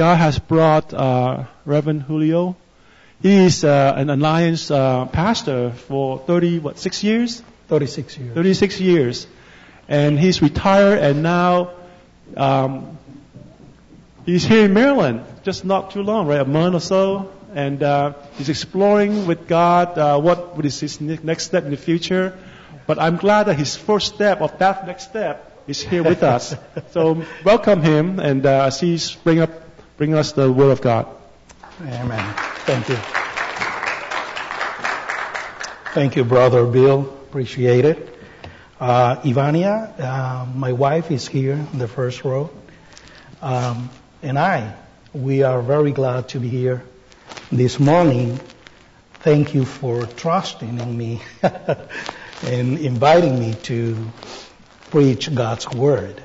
God has brought Reverend Julio. He is an Alliance pastor for 36 years? 36 years. 36 years. And he's retired, and now he's here in Maryland, just not too long, right? A month or so. And he's exploring with God what is his next step in the future. But I'm glad that his first step of that next step is here with us. So welcome him, and as he's bring us the Word of God. Amen. Thank you. Thank you, Brother Bill. Appreciate it. Ivania, my wife, is here in the first row. And we are very glad to be here this morning. Thank you for trusting in me and inviting me to preach God's Word.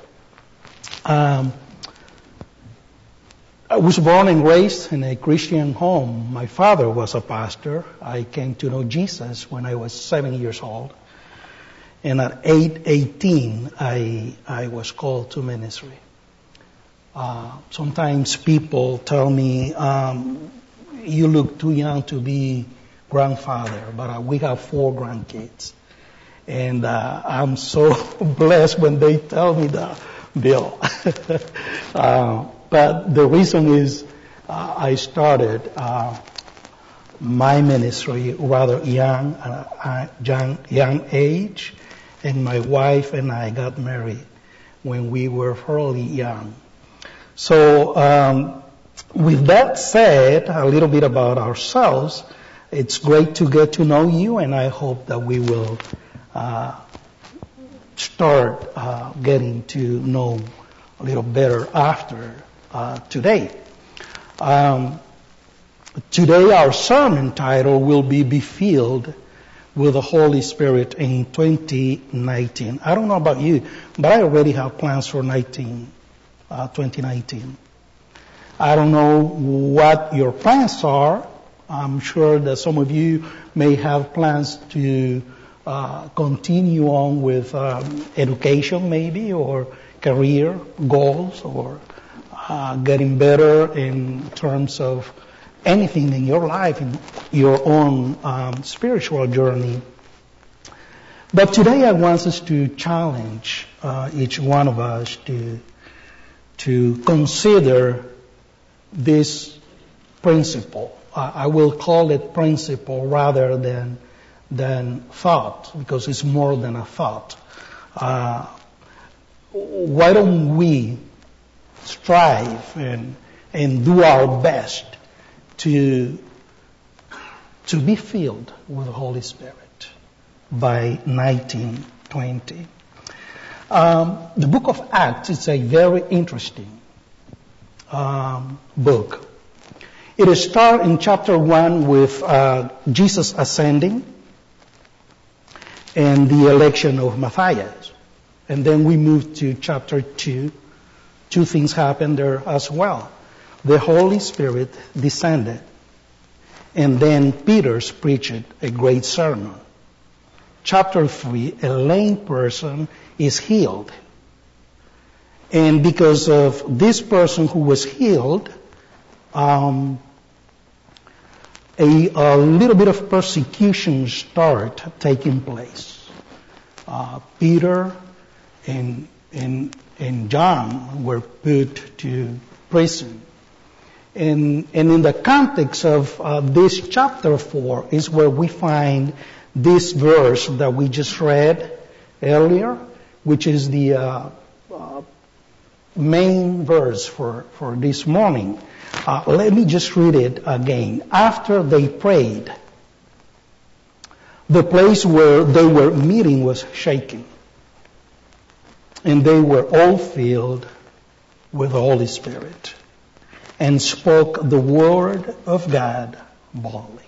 I was born and raised in a Christian home. My father was a pastor. I came to know Jesus when I was 7 years old. And at 18, I was called to ministry. Sometimes people tell me, you look too young to be grandfather, but we have 4 grandkids. And I'm so blessed when they tell me that, Bill. But the reason is I started my ministry rather young age, and my wife and I got married when we were fairly young. So with that said, a little bit about ourselves, it's great to get to know you, and I hope that we will start getting to know a little better after today. Today our sermon title will be Filled with the Holy Spirit in 2019. I don't know about you, but I already have plans for 2019. I don't know what your plans are. I'm sure that some of you may have plans to continue on with education maybe, or career goals, or getting better in terms of anything in your life, in your own spiritual journey. But today I want us to challenge each one of us to consider this principle. I will call it principle rather than thought, because it's more than a thought. Why don't we strive and do our best to be filled with the Holy Spirit by 1920? The book of Acts is a very interesting book. It starts in chapter 1 with Jesus ascending and the election of Matthias. And then we move to chapter 2. 2 things happen there as well. The Holy Spirit descended, and then Peter preached a great sermon. Chapter 3, a lame person is healed. And because of this person who was healed, a little bit of persecution start taking place. Peter and John were put to prison. And in the context of this chapter 4 is where we find this verse that we just read earlier, which is the main verse for this morning. Let me just read it again. After they prayed, the place where they were meeting was shaken, and they were all filled with the Holy Spirit and spoke the word of God boldly.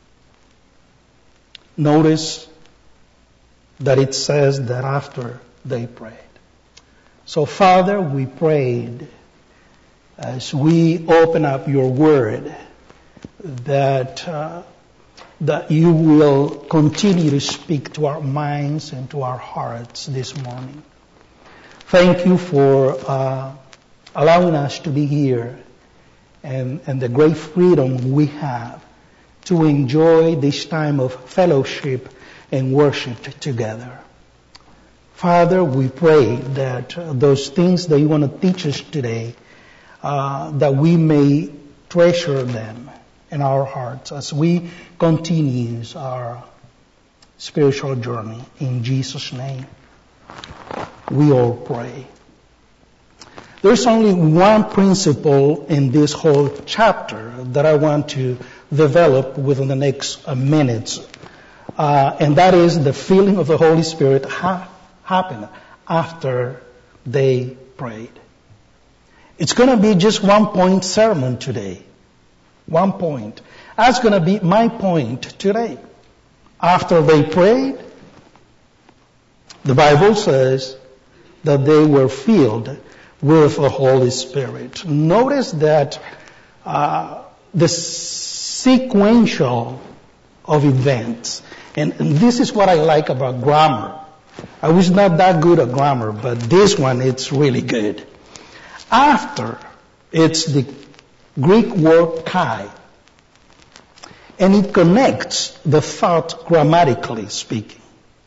Notice that it says that after they prayed. So, Father, we prayed as we open up your word that you will continue to speak to our minds and to our hearts this morning. Thank you for allowing us to be here and the great freedom we have to enjoy this time of fellowship and worship together. Father, we pray that those things that you want to teach us today, that we may treasure them in our hearts as we continue our spiritual journey. In Jesus' name, we all pray. There's only one principle in this whole chapter that I want to develop within the next minutes, and that is the filling of the Holy Spirit happened after they prayed. It's going to be just 1 point sermon today. 1 point. That's going to be my point today. After they prayed, the Bible says that they were filled with the Holy Spirit. Notice that the sequential of events, and this is what I like about grammar. I was not that good at grammar, but this one, it's really good. After, it's the Greek word kai, and it connects the thought grammatically speaking.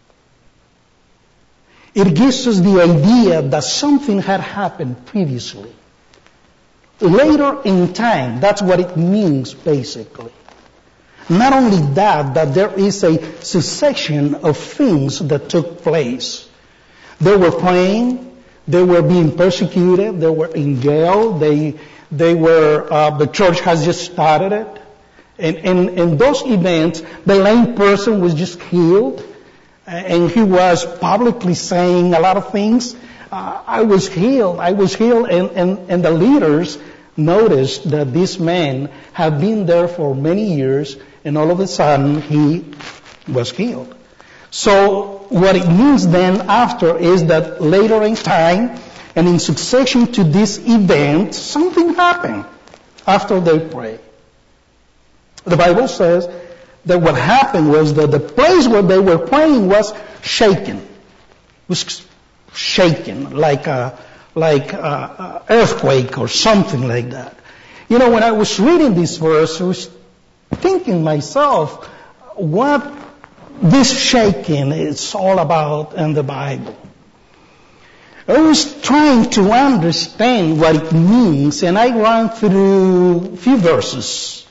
It gives us the idea that something had happened previously. Later in time, that's what it means basically. Not only that, but there is a succession of things that took place. They were praying, they were being persecuted, they were in jail, the church has just started it. And in those events, the lame person was just healed, and he was publicly saying a lot of things. I was healed, and the leaders noticed that this man had been there for many years, and all of a sudden he was healed. So what it means then after is that later in time and in succession to this event, something happened after they prayed. The Bible says that what happened was that the place where they were praying was shaken. It was shaken like a earthquake or something like that. You know, when I was reading this verse, I was thinking myself, what this shaking is all about in the Bible. I was trying to understand what it means, and I ran through a few verses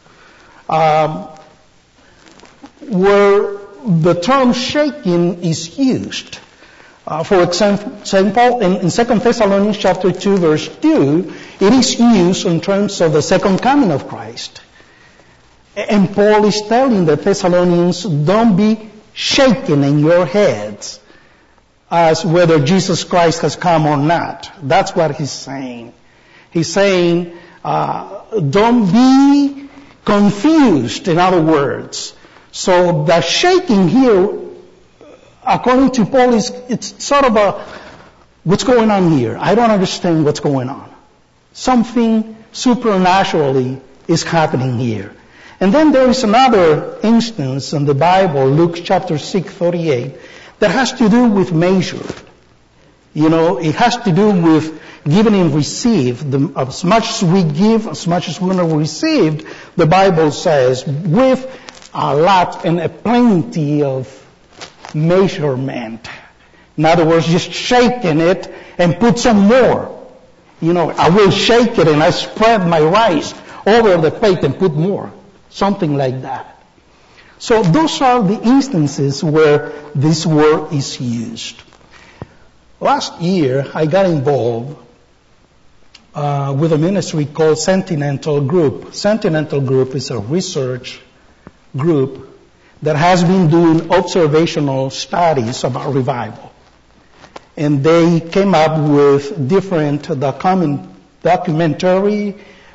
where the term shaking is used. For example, in 2 Thessalonians chapter 2, verse 2, it is used in terms of the second coming of Christ. And Paul is telling the Thessalonians, don't be shaken in your heads as whether Jesus Christ has come or not. That's what he's saying. He's saying, don't be confused, in other words. So the shaking here, according to Paul, it's sort of what's going on here? I don't understand what's going on. Something supernaturally is happening here. And then there is another instance in the Bible, Luke chapter 6:38, that has to do with measure. You know, it has to do with giving and receive. As much as we give, as much as we're going to receive, the Bible says, with a lot and a plenty of measurement. In other words, just shaking it and put some more. You know, I will shake it and I spread my rice over the plate and put more. Something like that. So those are the instances where this word is used. Last year, I got involved with a ministry called Sentinel Group. Sentinel Group is a research group that has been doing observational studies about revival. And they came up with different documentary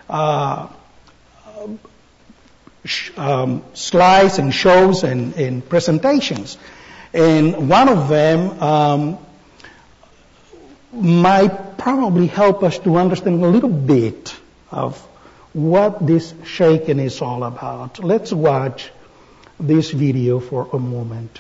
slides and shows and presentations. And one of them might probably help us to understand a little bit of what this shaking is all about. Let's watch this video for a moment.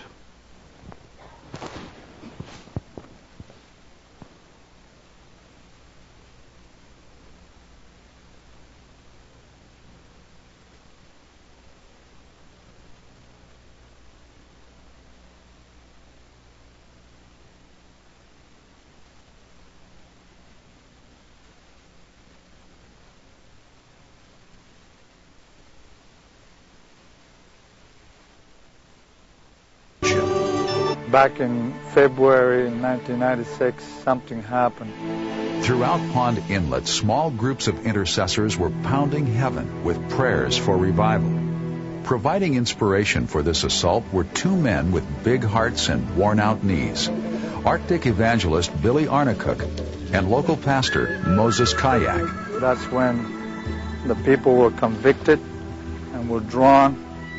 Back in February 1996, something happened. Throughout Pond Inlet, small groups of intercessors were pounding heaven with prayers for revival. Providing inspiration for this assault were two men with big hearts and worn-out knees, Arctic evangelist Billy Arnacook and local pastor Moses Kayak. That's when the people were convicted and were drawn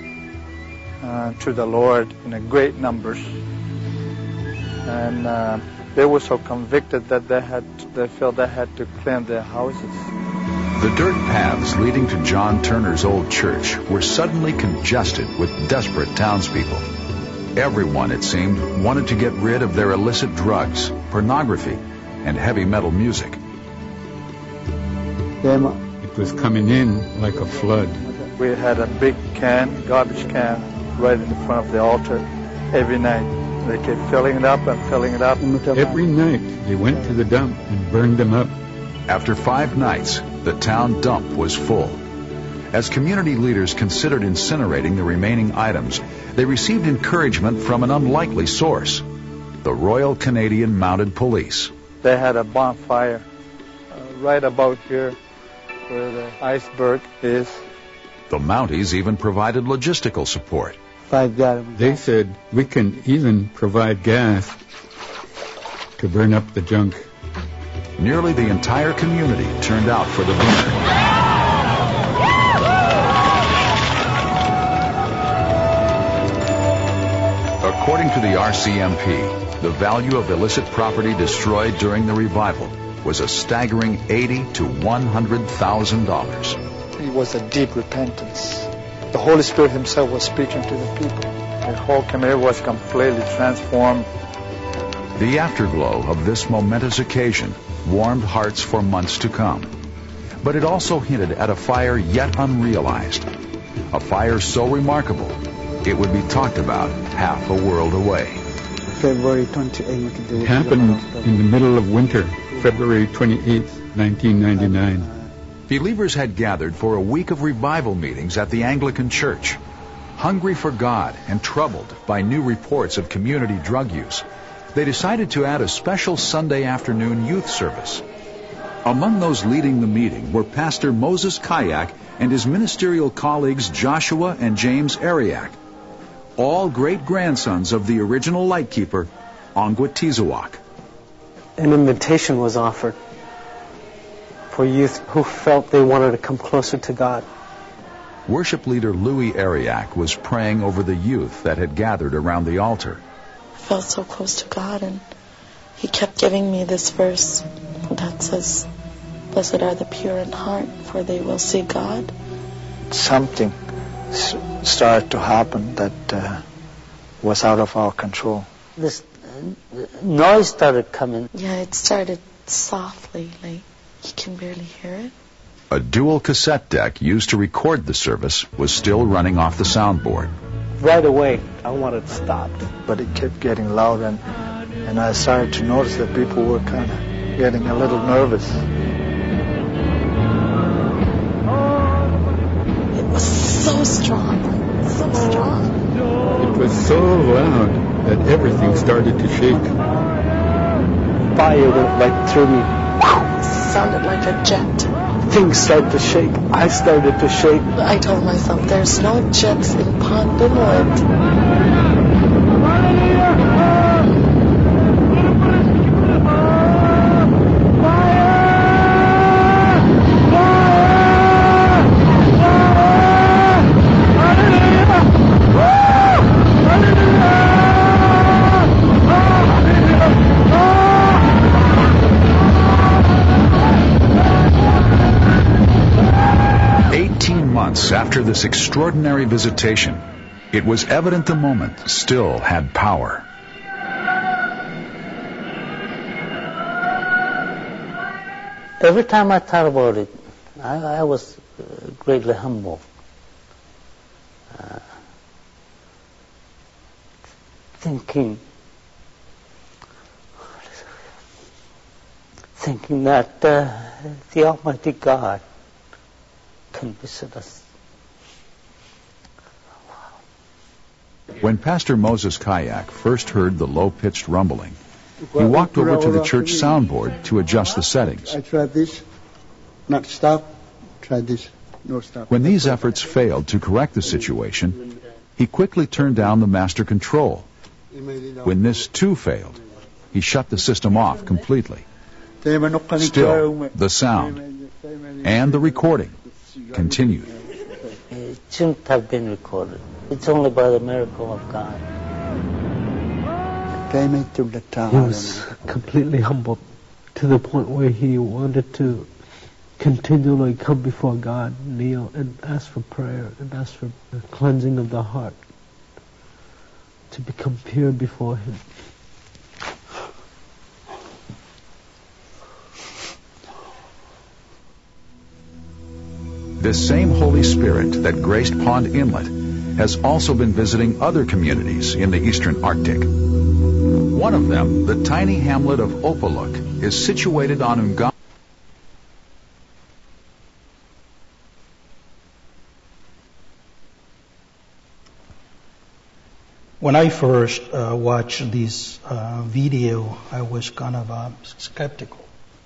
to the Lord in a great numbers. And they were so convicted that they felt they had to clean their houses. The dirt paths leading to John Turner's old church were suddenly congested with desperate townspeople. Everyone, it seemed, wanted to get rid of their illicit drugs, pornography, and heavy metal music. It was coming in like a flood. We had a big garbage can, right in the front of the altar every night. They kept filling it up and filling it up. Every night they went to the dump and burned them up. After 5 nights, the town dump was full. As community leaders considered incinerating the remaining items, they received encouragement from an unlikely source, the Royal Canadian Mounted Police. They had a bonfire right about here where the iceberg is. The Mounties even provided logistical support. They said we can even provide gas to burn up the junk. Nearly the entire community turned out for the burn. According to the RCMP, the value of illicit property destroyed during the revival was a staggering $80,000 to $100,000. It was a deep repentance. The Holy Spirit Himself was speaking to the people. The whole community was completely transformed. The afterglow of this momentous occasion warmed hearts for months to come. But it also hinted at a fire yet unrealized. A fire so remarkable, it would be talked about half a world away. February 28th. It happened in the middle of winter, February 28th, 1999. Believers had gathered for a week of revival meetings at the Anglican Church. Hungry for God and troubled by new reports of community drug use, they decided to add a special Sunday afternoon youth service. Among those leading the meeting were Pastor Moses Kayak and his ministerial colleagues Joshua and James Ariak, all great-grandsons of the original lightkeeper, Ongwat Tizoak. An invitation was offered for youth who felt they wanted to come closer to God. Worship leader Louis Ariak was praying over the youth that had gathered around the altar. I felt so close to God, and He kept giving me this verse that says, "Blessed are the pure in heart, for they will see God." Something started to happen that was out of our control. This noise started coming. Yeah, it started softly, like you can barely hear it. A dual cassette deck used to record the service was still running off the soundboard. Right away, I wanted to stop. But it kept getting louder, and I started to notice that people were kind of getting a little nervous. It was so strong, so strong. It was so loud that everything started to shake. Fire went right through me. It sounded like a jet. Things started to shake. I started to shake. I told myself, there's no jets in Pond Inlet. After this extraordinary visitation, it was evident the moment still had power. Every time I thought about it, I was greatly humbled. Thinking that the Almighty God can visit us. When Pastor Moses Kayak first heard the low-pitched rumbling, he walked over to the church soundboard to adjust the settings. I tried this, not stop, try this, no stop. When these efforts failed to correct the situation, he quickly turned down the master control. When this too failed, he shut the system off completely. Still, the sound and the recording continued. It shouldn't have been recorded. It's only by the miracle of God. He was completely humbled to the point where he wanted to continually come before God, kneel, and ask for prayer, and ask for the cleansing of the heart, to become pure before Him. This same Holy Spirit that graced Pond Inlet has also been visiting other communities in the eastern Arctic. One of them, the tiny hamlet of Opaluk, is situated on Ungava. When I first watched this video, I was kind of skeptical.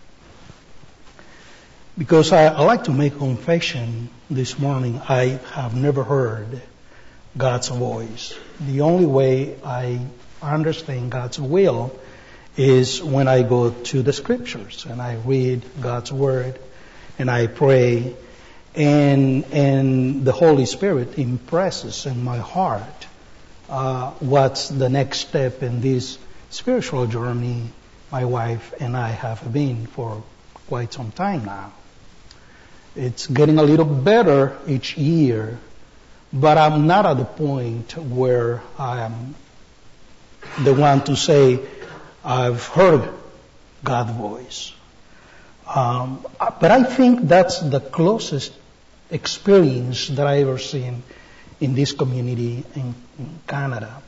Because I like to make a confession this morning. I have never heard God's voice. The only way I understand God's will is when I go to the scriptures and I read God's word and I pray, and the Holy Spirit impresses in my heart what's the next step in this spiritual journey my wife and I have been for quite some time now. It's getting a little better each year, but I'm not at the point where I am the one to say I've heard God's voice. But I think that's the closest experience that I ever seen in this community in Canada.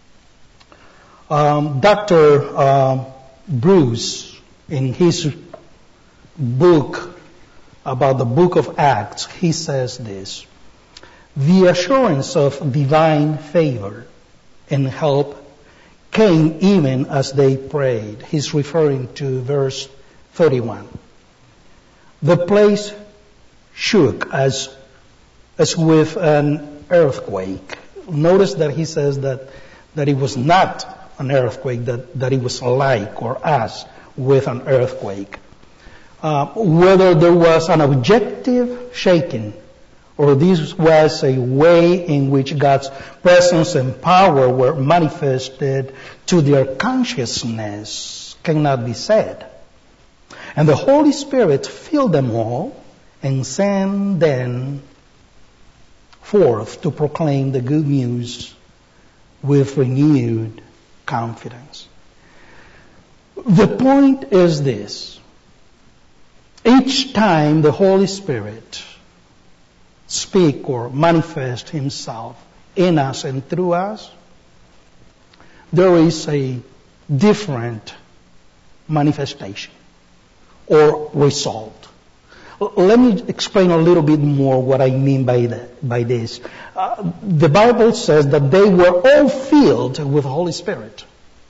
Dr. Bruce, in his book about the book of Acts, he says this: the assurance of divine favor and help came even as they prayed. He's referring to verse 31. The place shook as with an earthquake. Notice that he says that it was not an earthquake, that it was like or as with an earthquake. Whether there was an objective shaking or this was a way in which God's presence and power were manifested to their consciousness cannot be said. And the Holy Spirit filled them all and sent them forth to proclaim the good news with renewed confidence. The point is this: each time the Holy Spirit speak or manifest Himself in us and through us, there is a different manifestation or result. Let me explain a little bit more what I mean by this. The Bible says that they were all filled with the Holy Spirit.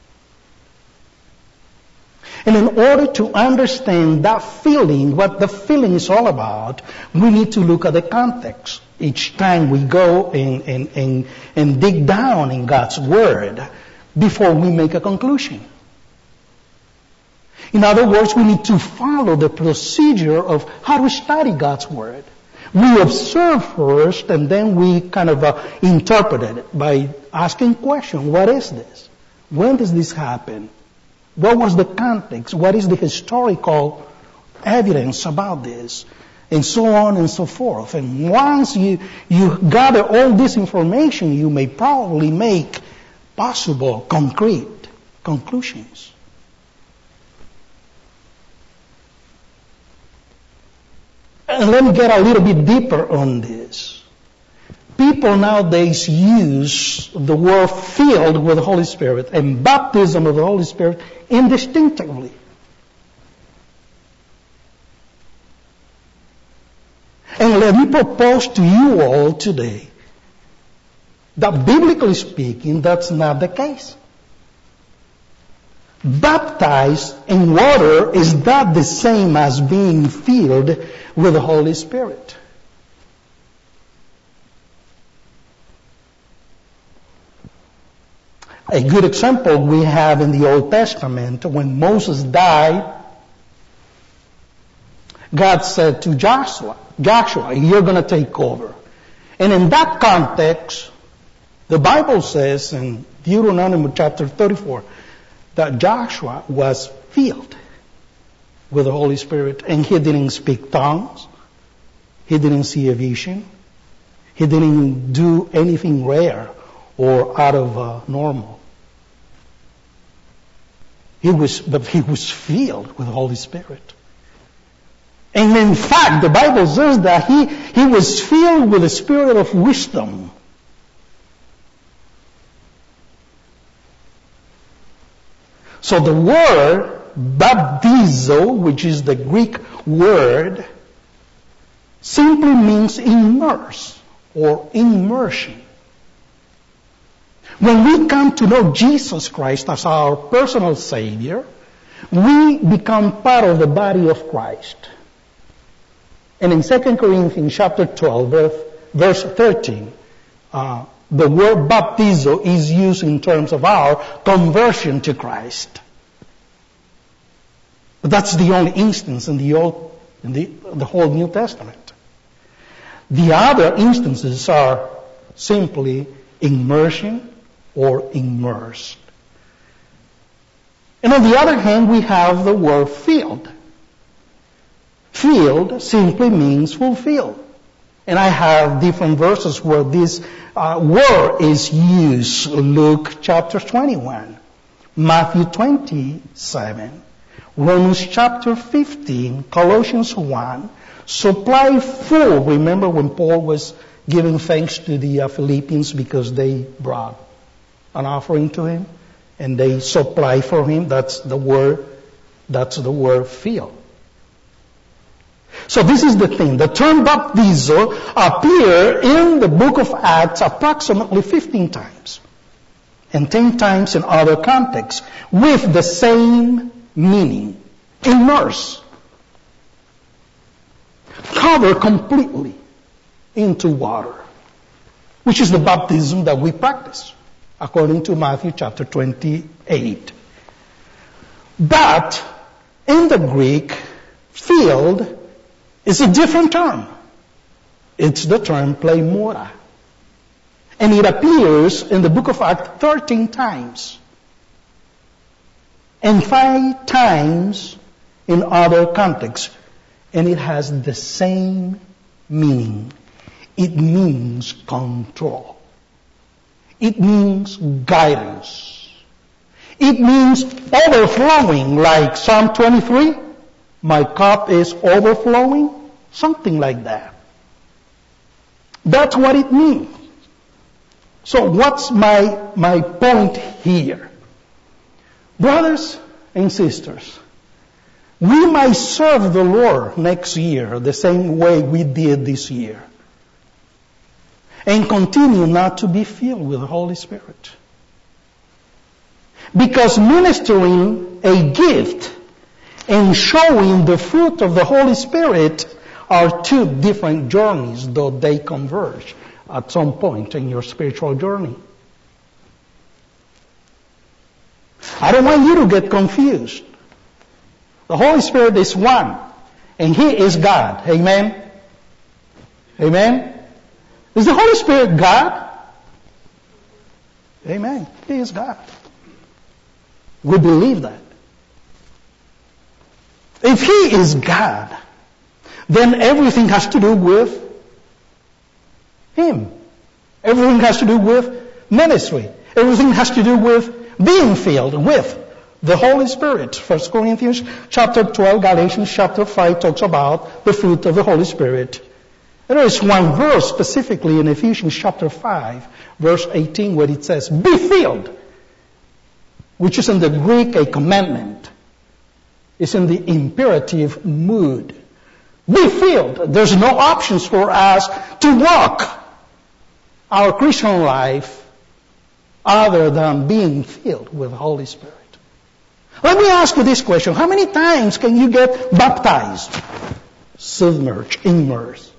And in order to understand that feeling, what the feeling is all about, we need to look at the context. Each time we go and dig down in God's Word before we make a conclusion. In other words, we need to follow the procedure of how to study God's Word. We observe first, and then we kind of interpret it by asking questions. What is this? When does this happen? What was the context? What is the historical evidence about this? And so on and so forth. And once you gather all this information, you may probably make possible, concrete conclusions. And let me get a little bit deeper on this. People nowadays use the word filled with the Holy Spirit and baptism of the Holy Spirit indistinctively. And let me propose to you all today that biblically speaking, that's not the case. Baptized in water is not the same as being filled with the Holy Spirit. A good example we have in the Old Testament, when Moses died, God said to Joshua, you're going to take over. And in that context, the Bible says in Deuteronomy chapter 34 that Joshua was filled with the Holy Spirit, and he didn't speak tongues. He didn't see a vision. He didn't do anything rare or out of normal. He was filled with the Holy Spirit. And in fact, the Bible says that he was filled with the spirit of wisdom. So the word baptizo, which is the Greek word, simply means immerse or immersion. When we come to know Jesus Christ as our personal Savior, we become part of the body of Christ. And in 2 Corinthians chapter 12, verse 13, the word baptizo is used in terms of our conversion to Christ. But that's the only instance in the whole New Testament. The other instances are simply immersion or immersed. And on the other hand, we have the word filled. Filled simply means fulfilled. And I have different verses where this word is used. Luke chapter 21, Matthew 27, Romans chapter 15, Colossians 1, supply full. Remember when Paul was giving thanks to the Philippians because they brought an offering to him and they supply for him. That's the word filled. So this is the thing. The term baptizo appear in the book of Acts approximately 15 times. And 10 times in other contexts with the same meaning. Immerse. Cover completely into water. Which is the baptism that we practice according to Matthew chapter 28. But in the Greek, filled is a different term. It's the term pleimora. And it appears in the book of Acts 13 times. And 5 times in other contexts. And it has the same meaning. It means control. It means guidance. It means overflowing, like Psalm 23. My cup is overflowing. Something like that. That's what it means. So what's my point here? Brothers and sisters, we might serve the Lord next year the same way we did this year. And continue not to be filled with the Holy Spirit. Because ministering a gift and showing the fruit of the Holy Spirit are 2 different journeys, though they converge at some point in your spiritual journey. I don't want you to get confused. The Holy Spirit is one, and He is God. Amen? Amen? Is the Holy Spirit God? Amen. He is God. We believe that. If He is God, then everything has to do with Him. Everything has to do with ministry. Everything has to do with being filled with the Holy Spirit. 1 Corinthians chapter 12, Galatians chapter 5 talks about the fruit of the Holy Spirit. There is one verse specifically in Ephesians chapter 5, verse 18, where it says, be filled, which is in the Greek a commandment. It's in the imperative mood. Be filled. There's no options for us to walk our Christian life other than being filled with the Holy Spirit? Let me ask you this question. How many times can you get baptized? Submerged, immersed.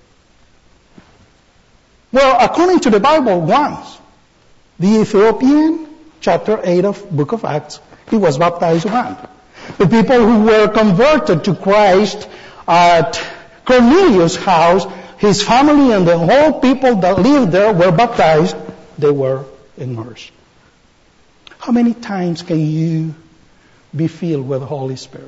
Well, according to the Bible, once. The Ethiopian, chapter 8 of Book of Acts, he was baptized once. The people who were converted to Christ at Cornelius' house, his family and the whole people that lived there were baptized. They were immersed. How many times can you be filled with the Holy Spirit?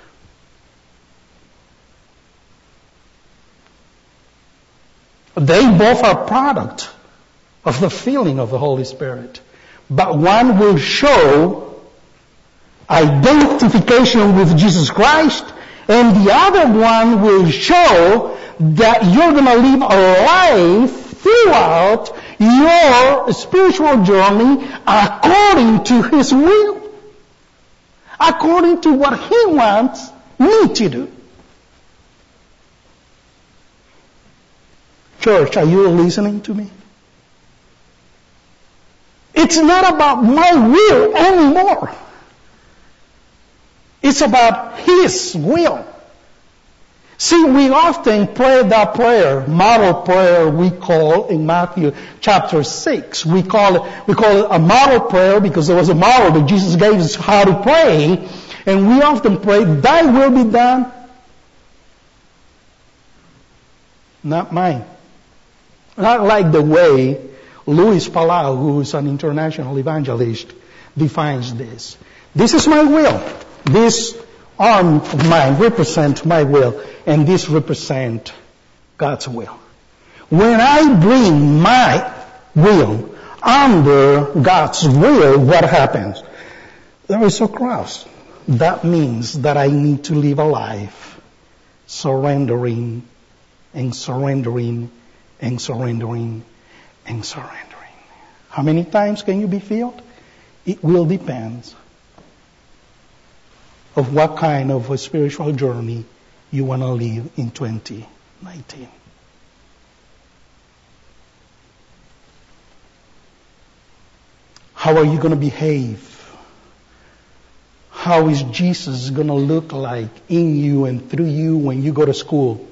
They both are product of the filling of the Holy Spirit. But one will show identification with Jesus Christ, and the other one will show that you're going to live a life throughout your spiritual journey according to His will, according to what He wants me to do. Church, are you listening to me? It's not about my will anymore. It's about His will. See, we often pray that prayer, model prayer we call in Matthew chapter 6. We call it a model prayer because there was a model that Jesus gave us how to pray. And we often pray, Thy will be done, not mine. Not like the way Luis Palau, who is an international evangelist, defines this. This is my will. This arm of mine represents my will, and this represents God's will. When I bring my will under God's will, what happens? There is a cross. That means that I need to live a life surrendering and surrendering and surrendering and surrendering. How many times can you be filled? It will depend of what kind of a spiritual journey you want to live in 2019. How are you going to behave? How is Jesus going to look like in you and through you when you go to school?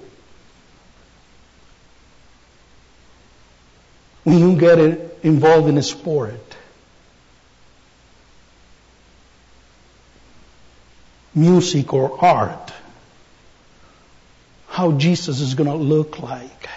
When you get involved in a sport, music or art, how Jesus is going to look like,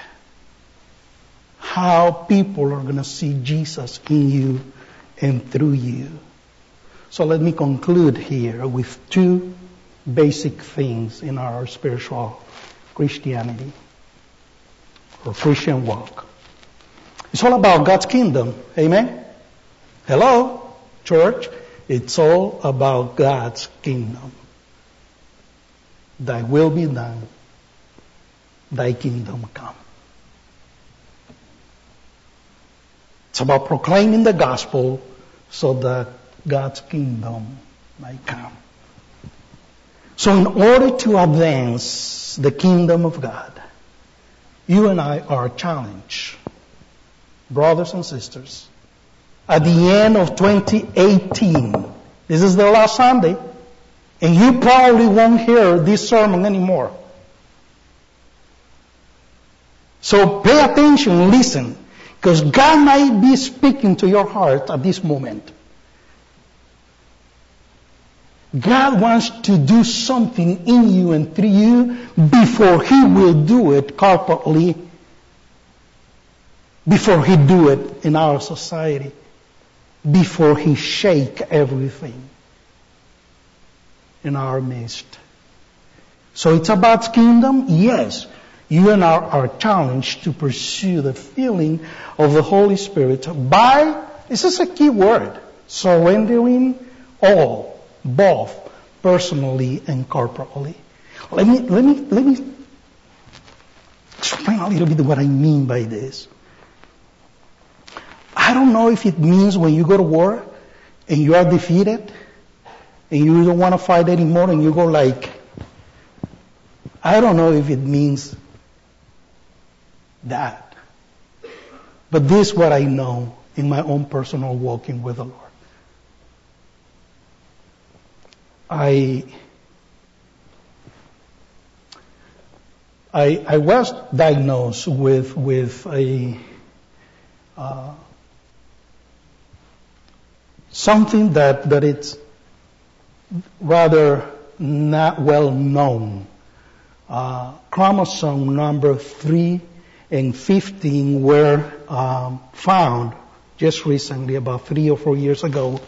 how people are going to see Jesus in you and through you. So let me conclude here with two basic things in our spiritual Christianity or Christian walk. It's all about God's kingdom. Amen? Hello, church. It's all about God's kingdom. Thy will be done. Thy kingdom come. It's about proclaiming the gospel so that God's kingdom might come. So in order to advance the kingdom of God, you and I are challenged, brothers and sisters, at the end of 2018. This is the last Sunday, and you probably won't hear this sermon anymore. So pay attention, listen, because God might be speaking to your heart at this moment. God wants to do something in you and through you before He will do it corporately, before He do it in our society, before He shake everything in our midst. So it's about kingdom? Yes. You and I are challenged to pursue the filling of the Holy Spirit by, this is a key word, surrendering all, both personally and corporately. Let me explain a little bit what I mean by this. I don't know if it means when you go to war and you are defeated and you don't want to fight anymore and you go like, I don't know if it means that. But this is what I know in my own personal walking with the Lord. I was diagnosed with a something that it's rather not well known. Chromosome number 3 and 15 were found just recently, about 3 or 4 years ago,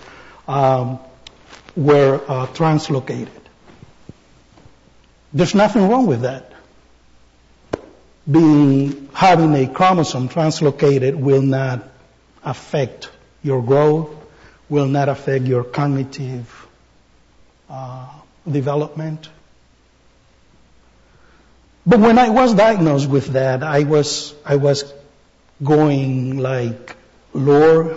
were translocated. There's nothing wrong with that. Having a chromosome translocated will not affect your growth, will not affect your cognitive development. But when I was diagnosed with that, I was going like, Lord,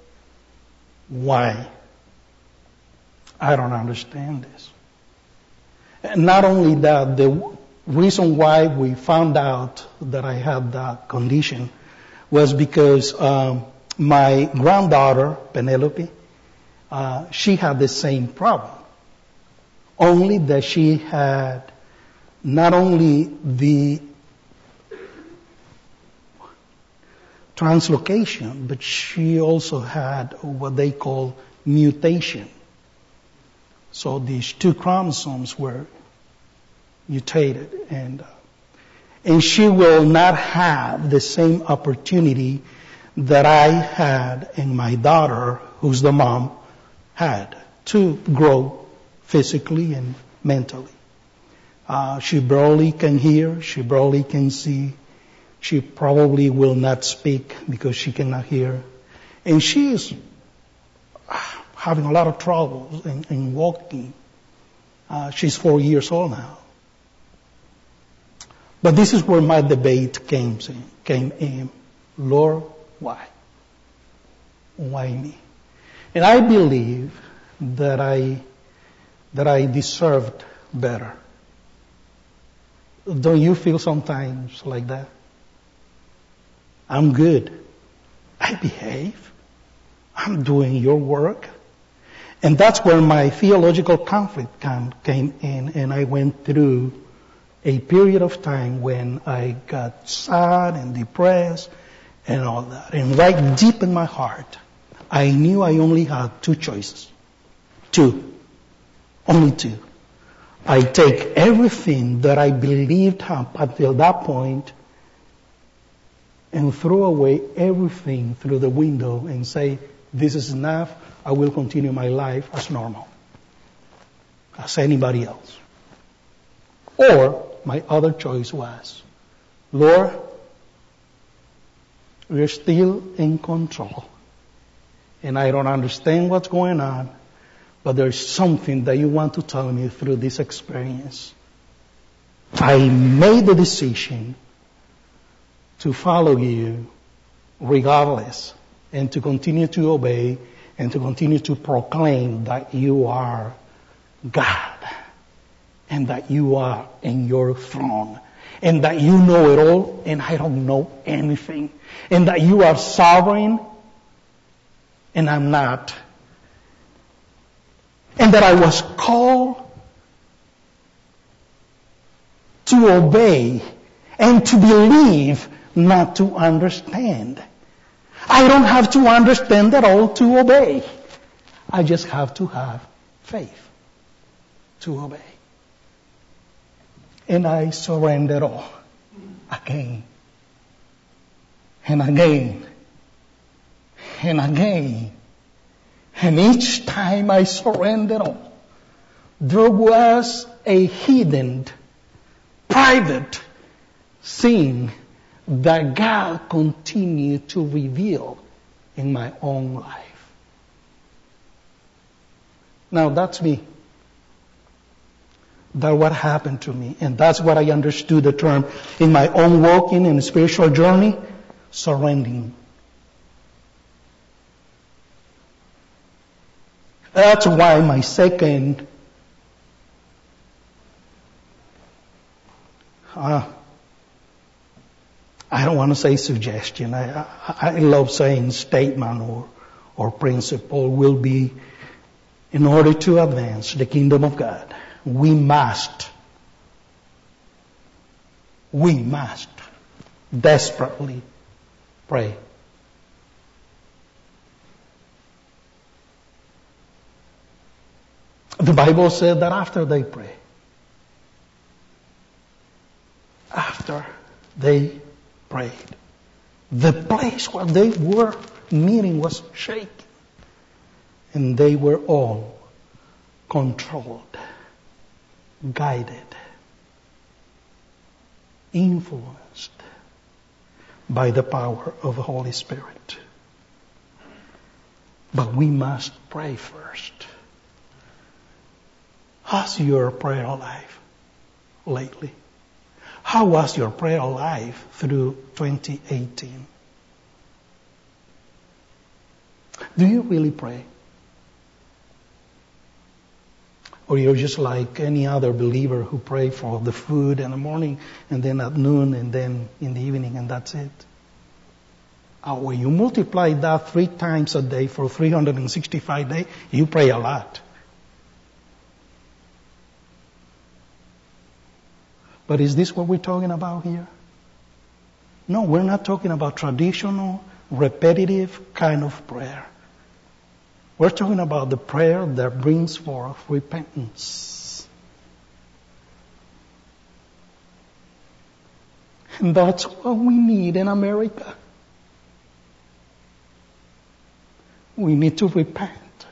why? I don't understand this. And not only that, the reason why we found out that I had that condition was because my granddaughter, Penelope, she had the same problem. Only that she had not only the translocation, but she also had what they call mutation. So these 2 chromosomes were mutated, and she will not have the same opportunity that I had and my daughter, who's the mom, had to grow physically and mentally. She barely can hear, she barely can see, she probably will not speak because she cannot hear, and she is having a lot of trouble in walking. She's 4 years old now. But this is where my debate came in. Lord, why? Why me? And I believe that I deserved better. Don't you feel sometimes like that? I'm good. I behave. I'm doing your work. And that's where my theological conflict came in, and I went through a period of time when I got sad and depressed and all that. And right deep in my heart, I knew I only had 2 choices. 2. Only 2. I take everything that I believed up until that point and throw away everything through the window and say, this is enough. I will continue my life as normal, as anybody else. Or my other choice was, Lord, you're still in control. And I don't understand what's going on, but there's something that you want to tell me through this experience. I made the decision to follow you regardless, and to continue to obey, and to continue to proclaim that you are God, and that you are in your throne, and that you know it all, and I don't know anything, and that you are sovereign, and I'm not, and that I was called to obey and to believe, not to understand. I don't have to understand at all to obey. I just have to have faith to obey. And I surrender all again and again and again. And each time I surrendered all, there was a hidden, private sin that God continued to reveal in my own life. Now that's me. That's what happened to me. And that's what I understood the term in my own walking and spiritual journey, surrendering. That's why my second I don't want to say suggestion. I love saying statement or principle will be, in order to advance the kingdom of God, we must desperately pray. The Bible said that after they pray, after they prayed, the place where they were meeting was shaken, and they were all controlled, guided, influenced by the power of the Holy Spirit. But we must pray first. How's your prayer life lately? How was your prayer life through 2018? Do you really pray? Or you're just like any other believer who pray for the food in the morning and then at noon and then in the evening and that's it? When you multiply that 3 times a day for 365 days, you pray a lot. But is this what we're talking about here? No, we're not talking about traditional, repetitive kind of prayer. We're talking about the prayer that brings forth repentance. And that's what we need in America. We need to repent.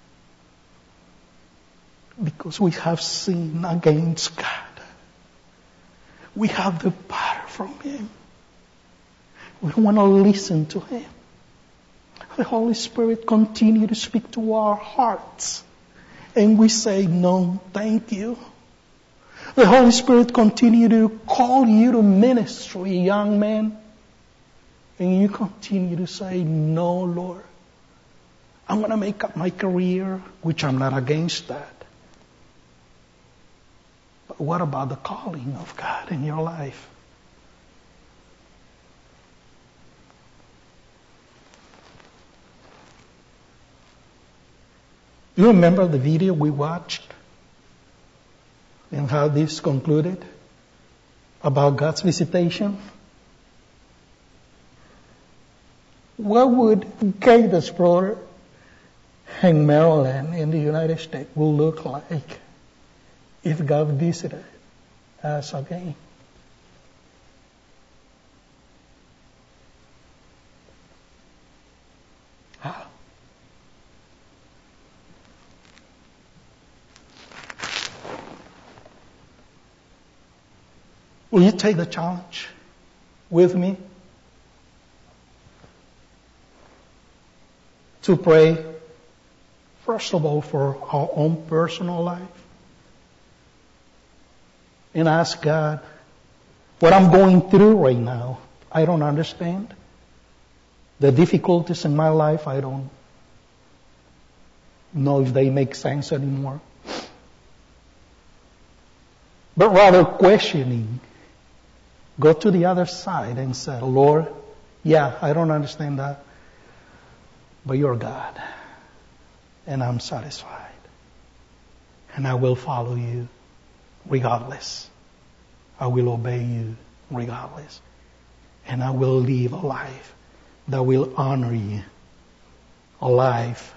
Because we have sinned against God. We have the power from Him. We don't want to listen to Him. The Holy Spirit continue to speak to our hearts. And we say, no, thank you. The Holy Spirit continue to call you to ministry, young man. And you continue to say, no, Lord. I'm going to make up my career, which I'm not against that. But what about the calling of God in your life? You remember the video we watched and how this concluded about God's visitation? What would Gatesboro and Maryland in the United States will look like if God visited us again? How? Will you take the challenge with me to pray, first of all, for our own personal life? And ask God, what I'm going through right now, I don't understand. The difficulties in my life, I don't know if they make sense anymore. But rather questioning, go to the other side and say, Lord, yeah, I don't understand that, but you're God, and I'm satisfied, and I will follow you regardless. I will obey you regardless. And I will live a life that will honor you. A life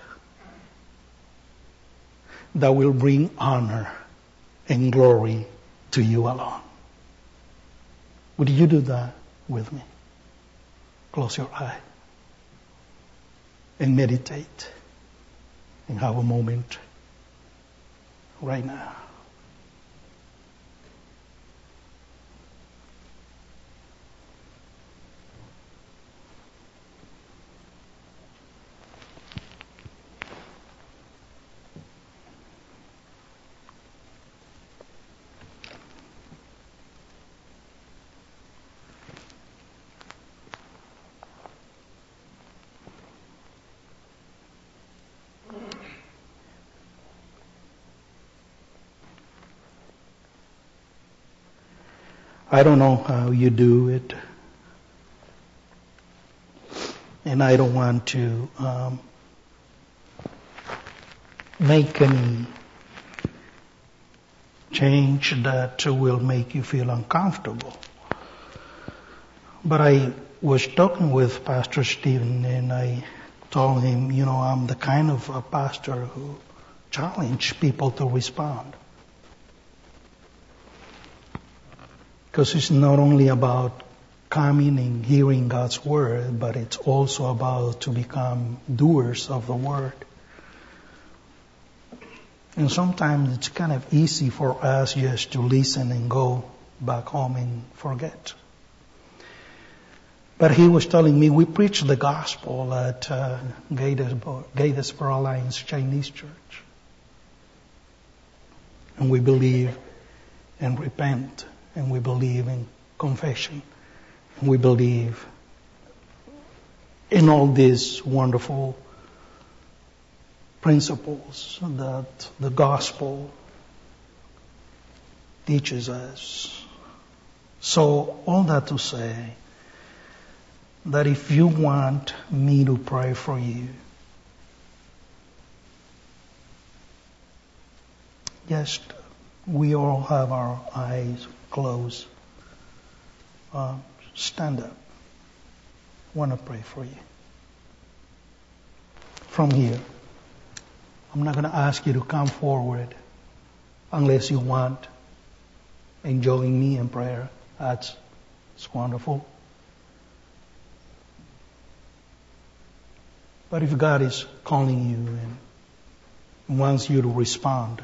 that will bring honor and glory to you alone. Would you do that with me? Close your eye and meditate and have a moment right now. I don't know how you do it, And I don't want to make any change that will make you feel uncomfortable. But I was talking with Pastor Stephen, and I told him, I'm the kind of a pastor who challenge people to respond. Because it's not only about coming and hearing God's word, but it's also about to become doers of the word. And sometimes it's kind of easy for us just to listen and go back home and forget. But he was telling me, we preach the gospel at Gatesboro Alliance Chinese Church. And we believe and repent, and we believe in confession, and we believe in all these wonderful principles that the gospel teaches us. So all that to say that if you want me to pray for you, just we all have our eyes closed. Stand up. I want to pray for you. From here, I'm not going to ask you to come forward unless you want and join me in prayer. It's wonderful. But if God is calling you and wants you to respond,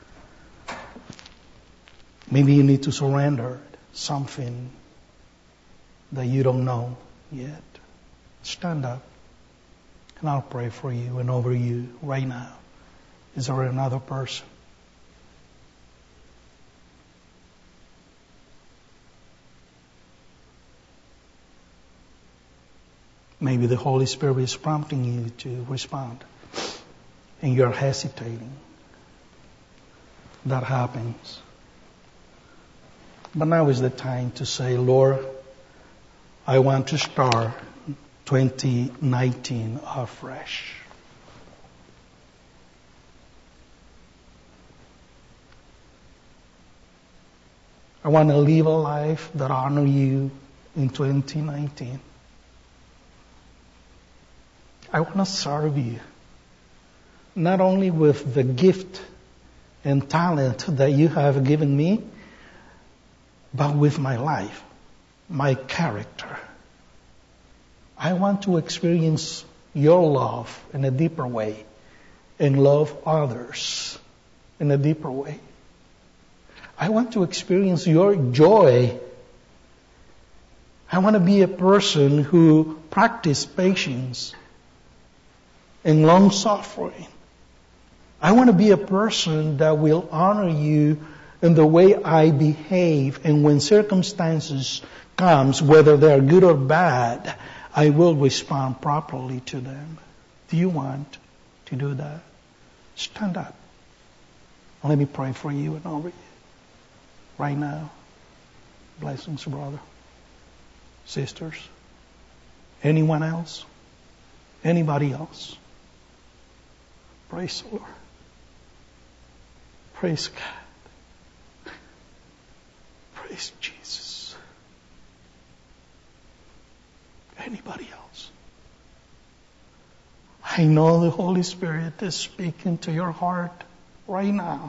maybe you need to surrender something that you don't know yet. Stand up and I'll pray for you and over you right now. Is there another person? Maybe the Holy Spirit is prompting you to respond and you're hesitating. That happens. But now is the time to say, Lord, I want to start 2019 afresh. I want to live a life that honors you in 2019. I want to serve you, not only with the gift and talent that you have given me, but with my life, my character. I want to experience your love in a deeper way and love others in a deeper way. I want to experience your joy. I want to be a person who practices patience and long suffering. I want to be a person that will honor you in the way I behave, and when circumstances comes, whether they're good or bad, I will respond properly to them. Do you want to do that? Stand up. Let me pray for you and over you. Right now. Blessings, brother. Sisters. Anyone else? Anybody else? Praise the Lord. Praise God. Praise Jesus. Anybody else? I know the Holy Spirit is speaking to your heart right now.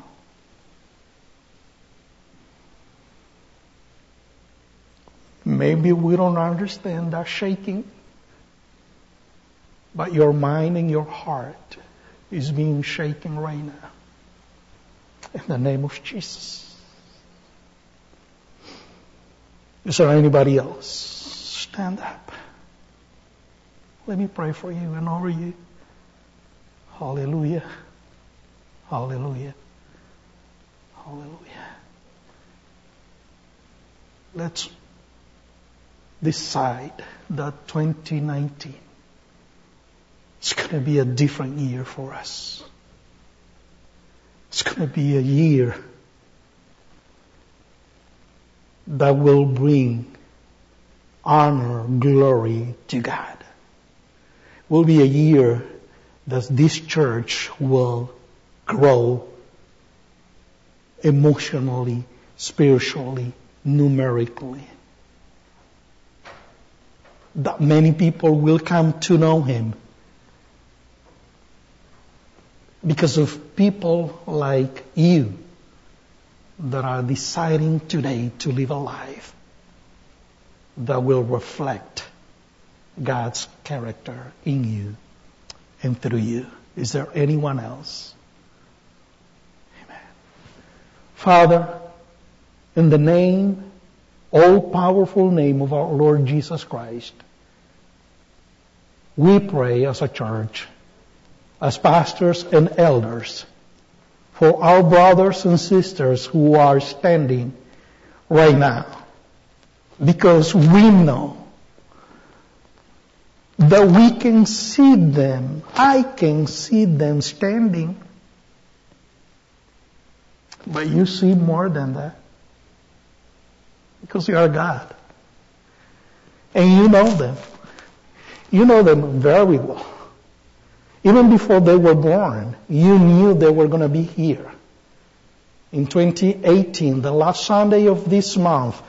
Maybe we don't understand that shaking, but your mind and your heart is being shaken right now. In the name of Jesus. Is there anybody else? Stand up. Let me pray for you and over you. Hallelujah. Hallelujah. Hallelujah. Let's decide that 2019 is going to be a different year for us. It's going to be a year that will bring honor, glory to God. will be a year that this church will grow emotionally, spiritually, numerically. That many people will come to know Him because of people like you that are deciding today to live a life that will reflect God's character in you and through you. Is there anyone else? Amen. Father, in the name, all-powerful name of our Lord Jesus Christ, we pray as a church, as pastors and elders, for our brothers and sisters who are standing right now, because we know that we can see them, I can see them standing, but you see more than that, because you are God, and you know them. You know them very well. Even before they were born, you knew they were going to be here. In 2018, the last Sunday of this month,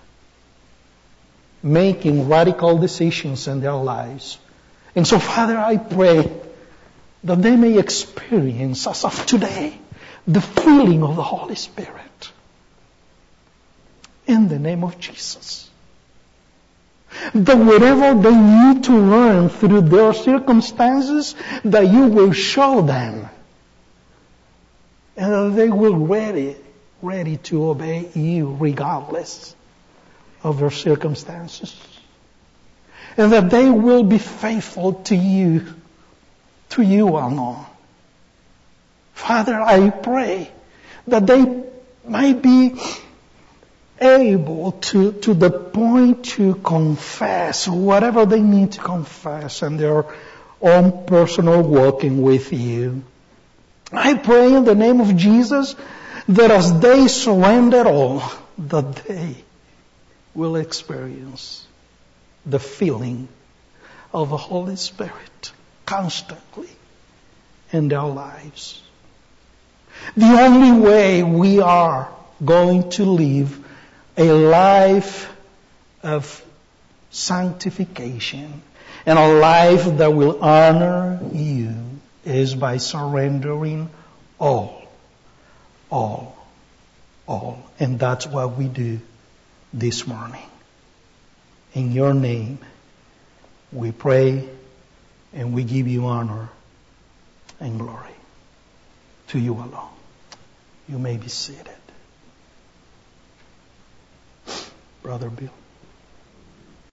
making radical decisions in their lives. And so, Father, I pray that they may experience, as of today, the filling of the Holy Spirit. In the name of Jesus. That whatever they need to learn through their circumstances, that you will show them. And that they will ready to obey you regardless of their circumstances. And that they will be faithful to you alone. Father, I pray that they might be able to the point to confess whatever they need to confess in their own personal walking with you. I pray in the name of Jesus that as they surrender all, that they will experience the feeling of the Holy Spirit constantly in their lives. The only way we are going to live a life of sanctification and a life that will honor you is by surrendering all. And that's what we do this morning. In your name, we pray and we give you honor and glory to you alone. You may be seated. Brother Bill.